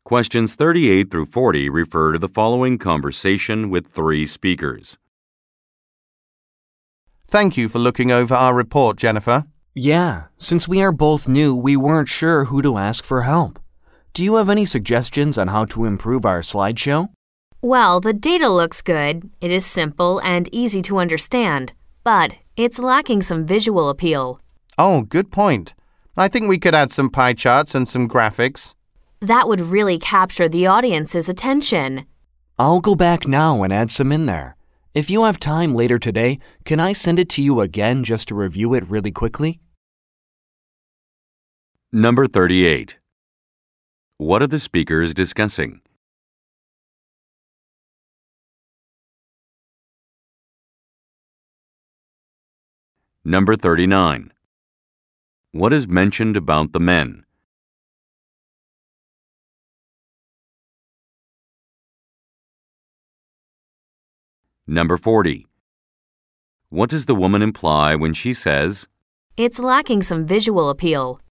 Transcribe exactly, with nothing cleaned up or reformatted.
Questions thirty-eight through forty refer to the following conversation with three speakers. Thank you for looking over our report, Jennifer. Yeah, since we are both new, we weren't sure who to ask for help. Do you have any suggestions on how to improve our slideshow? Well, the data looks good. It is simple and easy to understand, but it's lacking some visual appeal. Oh, good point. I think we could add some pie charts and some graphics. That would really capture the audience's attention. I'll go back now and add some in there. If you have time later today, can I send it to you again just to review it really quickly? Number thirty-eight. What are the speakers discussing? Number thirty-nine. What is mentioned about the men? Number forty. What does the woman imply when she says, It's lacking some visual appeal?